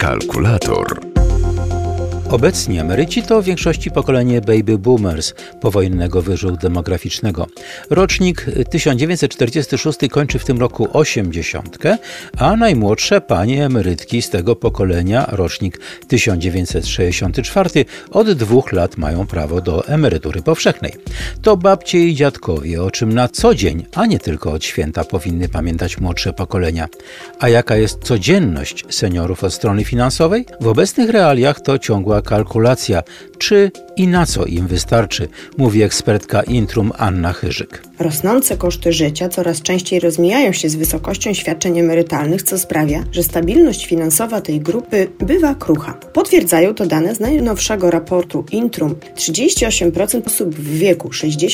Kalkulator. Obecni emeryci to w większości pokolenie baby boomers powojennego wyżu demograficznego. Rocznik 1946 kończy w tym roku 80, a najmłodsze panie emerytki z tego pokolenia, rocznik 1964, od 2 lat mają prawo do emerytury powszechnej. To babcie i dziadkowie, o czym na co dzień, a nie tylko od święta, powinny pamiętać młodsze pokolenia. A jaka jest codzienność seniorów od strony finansowej? W obecnych realiach to ciągła kalkulacja, czy i na co im wystarczy, mówi ekspertka Intrum Anna Chyżyk. Rosnące koszty życia coraz częściej rozmijają się z wysokością świadczeń emerytalnych, co sprawia, że stabilność finansowa tej grupy bywa krucha. Potwierdzają to dane z najnowszego raportu Intrum. 38% osób w wieku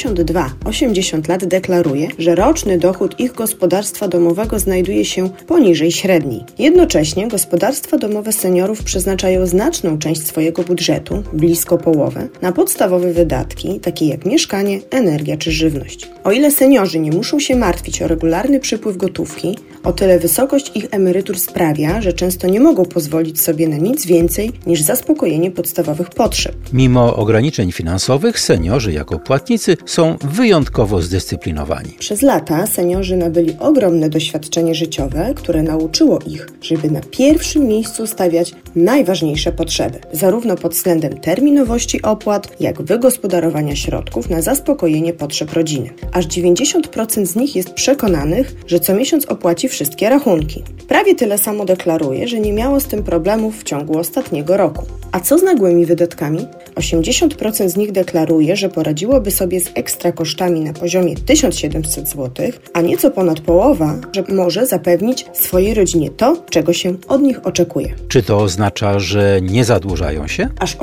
62-80 lat deklaruje, że roczny dochód ich gospodarstwa domowego znajduje się poniżej średniej. Jednocześnie gospodarstwa domowe seniorów przeznaczają znaczną część swojego budżetu, blisko połowę, na podstawowe wydatki, takie jak mieszkanie, energia czy żywność. O ile seniorzy nie muszą się martwić o regularny przypływ gotówki, o tyle wysokość ich emerytur sprawia, że często nie mogą pozwolić sobie na nic więcej niż zaspokojenie podstawowych potrzeb. Mimo ograniczeń finansowych, seniorzy jako płatnicy są wyjątkowo zdyscyplinowani. Przez lata seniorzy nabyli ogromne doświadczenie życiowe, które nauczyło ich, żeby na pierwszym miejscu stawiać najważniejsze potrzeby, zarówno pod względem terminowości opłat, jak wygospodarowania środków na zaspokojenie potrzeb rodziny. Aż 90% z nich jest przekonanych, że co miesiąc opłaci wszystkie rachunki. Prawie tyle samo deklaruje, że nie miało z tym problemów w ciągu ostatniego roku. A co z nagłymi wydatkami? 80% z nich deklaruje, że poradziłoby sobie z ekstra kosztami na poziomie 1700 zł, a nieco ponad połowa, że może zapewnić swojej rodzinie to, czego się od nich oczekuje. Czy to oznacza, że nie zadłużają się? Aż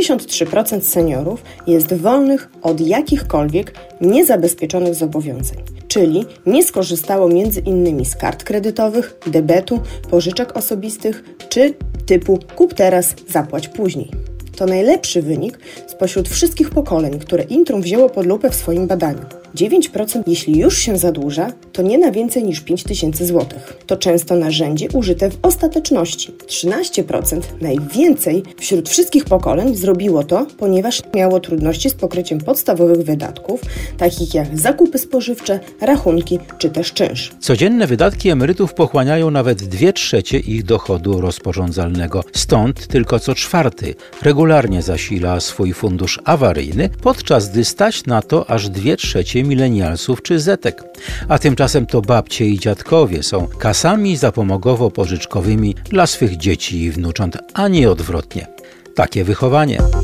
83% seniorów jest wolnych od jakichkolwiek niezabezpieczonych zobowiązań, czyli nie skorzystało między innymi z kart kredytowych, debetu, pożyczek osobistych czy typu kup teraz, zapłać później. To najlepszy wynik spośród wszystkich pokoleń, które Intrum wzięło pod lupę w swoim badaniu. 9% jeśli już się zadłuża, to nie na więcej niż 5000 zł. To często narzędzie użyte w ostateczności. 13% najwięcej wśród wszystkich pokoleń zrobiło to, ponieważ miało trudności z pokryciem podstawowych wydatków, takich jak zakupy spożywcze, rachunki czy też czynsz. Codzienne wydatki emerytów pochłaniają nawet 2/3 ich dochodu rozporządzalnego. Stąd tylko co 4 regularnie zasila swój fundusz awaryjny, podczas gdy stać na to aż 2/3 milenialsów czy zetek. A tymczasem to babcie i dziadkowie są kasami zapomogowo-pożyczkowymi dla swych dzieci i wnucząt, a nie odwrotnie. Takie wychowanie.